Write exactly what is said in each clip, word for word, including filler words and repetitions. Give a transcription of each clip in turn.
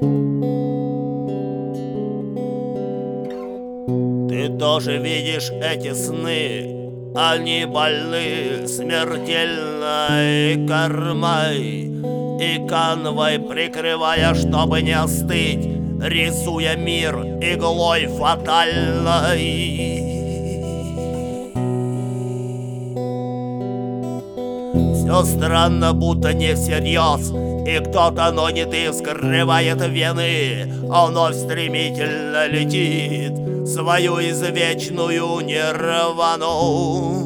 Ты тоже видишь эти сны, они больны смертельной кармой и канвой прикрывая, чтобы не остыть, рисуя мир иглой фатальной. Все странно, будто не всерьез, и кто-то, но не ты, вскрывает вены. Оно стремительно летит свою извечную нирвану.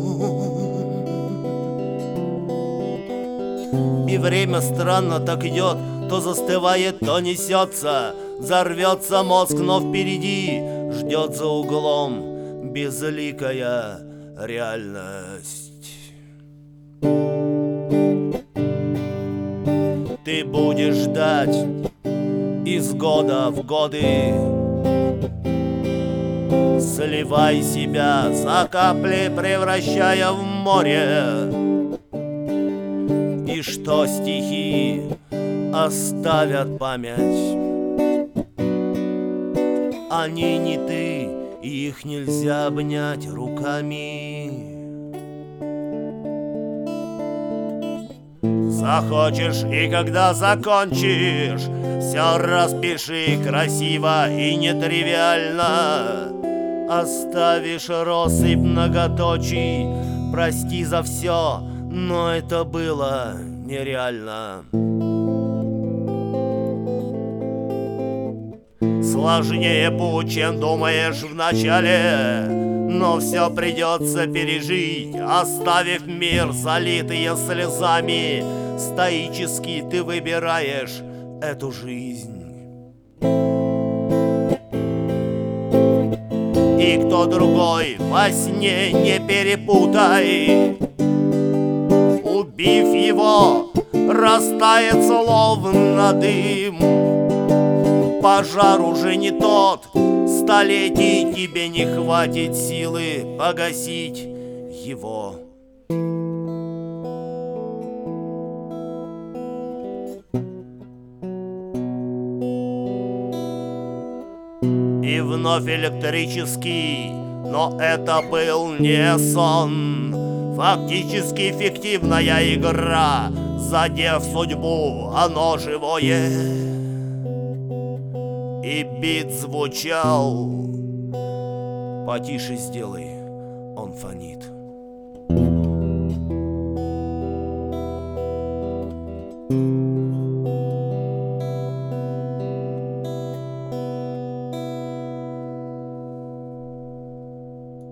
И время странно так идет, то застывает, то несется. Взорвется мозг, но впереди ждет за углом безликая реальность. Ты будешь ждать из года в годы, сливай себя за капли, превращая в море. И что стихи оставят память, они не ты, и их нельзя обнять руками. Захочешь, и когда закончишь, все распиши красиво и нетривиально. Оставишь россыпь многоточий, прости за все, но это было нереально. Сложнее путь, чем думаешь вначале, но все придется пережить, оставив мир, залитые слезами. Стоически ты выбираешь эту жизнь. И кто другой во сне не перепутай, убив его, растает словно дым. Пожар уже не тот, столетий тебе не хватит силы погасить его. И вновь электрический, но это был не сон. Фактически фиктивная игра, задев судьбу, оно живое. И бит звучал, потише сделай, он фонит.